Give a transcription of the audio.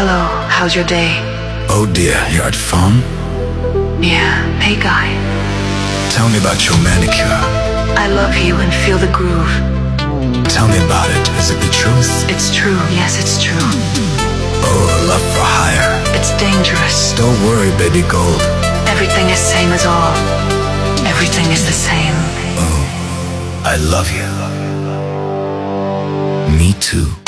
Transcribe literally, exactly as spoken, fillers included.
Hello, how's your day? Oh dear, you're at fun? Yeah, hey guy. Tell me about your manicure. I love you and feel the groove. Tell me about it. Is it the truth? It's true, yes it's true. Oh, love for hire. It's dangerous. Don't worry, baby gold. Everything is same as all. Everything is the same. Oh, I love you. Me too.